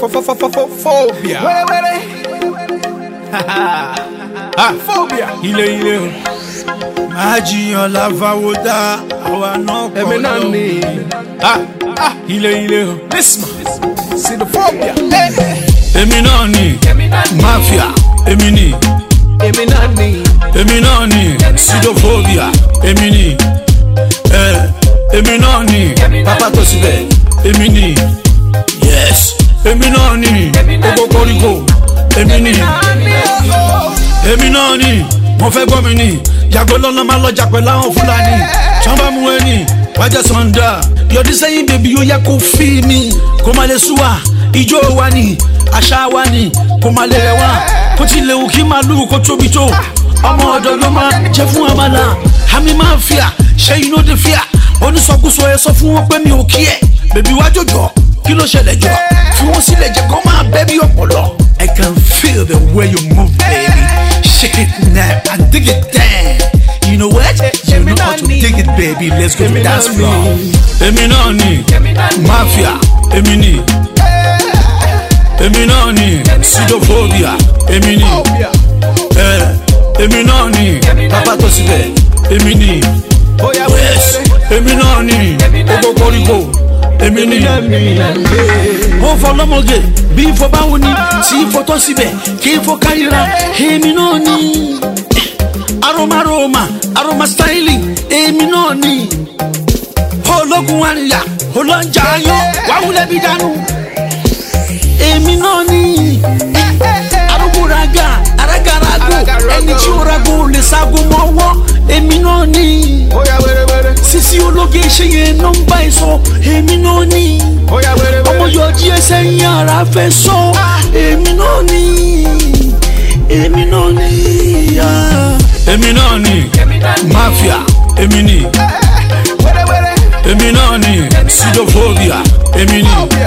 Phobia. Phobia. Ile. Majiyan lavawoda awa no ko. Eminani. Ile. Listen. See the phobia. Eminani. Mafia. Emini. Eminani. Sidophobia. Emini. Eminani. Papa Tosibe. Emini. Yes. Eminani. Ogokorigo. Emini. Eminani. Mo fẹ́ gbọ́ mi ni. Jago lọ́nà máa lọ́jà pẹ̀lú àwọn Fúlàní. Chamba mu ẹni. Wájà sọ̀ndà. Yọ̀dí sẹ́yìn bèbí yóò yẹ kó fi mi. Kó má lè súwà. Ijó wa ni. Àṣà wa ni. Kó má lè rẹwà. Kó ti lè wù kí màlúù kó tóbi tó. Ọmọ ọ̀dọ̀ ló máa jẹ fún àmàlà. Àmì máa ń fìyà. Ṣé you know the fear? Onísọkúsọ ẹ sọ fún wọn pé mi ò kí ẹ. Bèbí wá jòjò. Kí ló ṣẹlẹ̀ jọ? Fi wọ́n sílẹ̀ jẹ́ kó máa bẹ́ bí ọ̀pọ̀lọ. I can feel the way you move, baby. Shake it now and dig it down. You know what? You know how to dig it, baby. Let's go to the dance floor. Eminani, Mafia, Emini. Eminani, Sidophobia, Emini. Eminani, Papa Tosibe, Emini. Yes, Eminani, Ogokorigo, Emini. Ó fọlọ́mọge bí ifọ̀ báwo ni tí ifọ̀ tọ́ síbẹ̀ kí ifọ̀ káríra èmi náà ni. Aroma styling èmi náà ni. Ológun àríyá olóńjà ayọ̀ wàhùlẹ̀ bí dànù èmi náà ni. Arúgbó aragarago ẹni tí ó rago lè sago mọ́wọ́ èmi náà ni. Sisi ológe ṣe yẹn nọ́mbà ìsọ èmi náà ni. Ọmọ yọ díẹ̀ sẹ́yìn ara fẹ́ sọ èmi náà ni. Èmi náà ni Mafia Emini. Èmi náà ni Sidophobia Emini.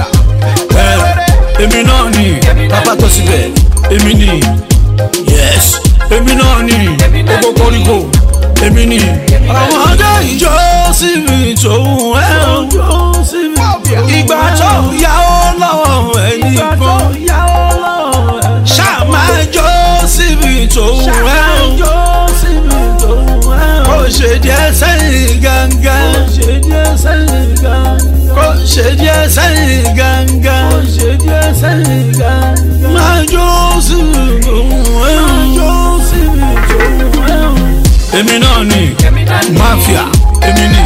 Èmi náà ni Papa Tosibe Emini. Yes, èmi náà ni Ogokorigo Emini. Àwọn ọjọ́ ìjọ sí mi tòun ẹ̀ ìgbà tó yá ó lọ́wọ́ ẹni kan ṣáà máa jọ síbi tòun ẹ̀ kò ṣe díẹ̀ sẹ́yìn gangan kò ṣe díẹ̀ sẹ́yìn gangan máa jọ síbi tòun ẹ̀. Èmi náà ni Mafia Emini.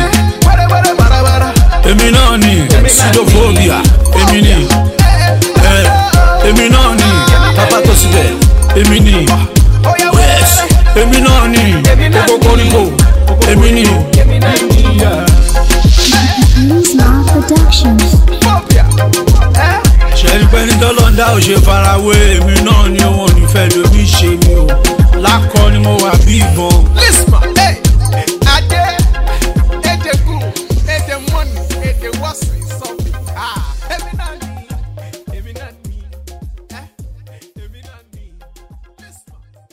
Èmi náà ni Sidophobia Emini. Èmi náà ni Papa Tosibe Emini. Yes, èmi náà ni Ogokorigo Emini. Ṣẹ́ni pẹ́ni tọ́lọ́ndà ò ṣe farawé èmi náà ni wọn ò ní fẹ́ lómi ṣe mi o. Lákọ ni mo wà bí ìbọn.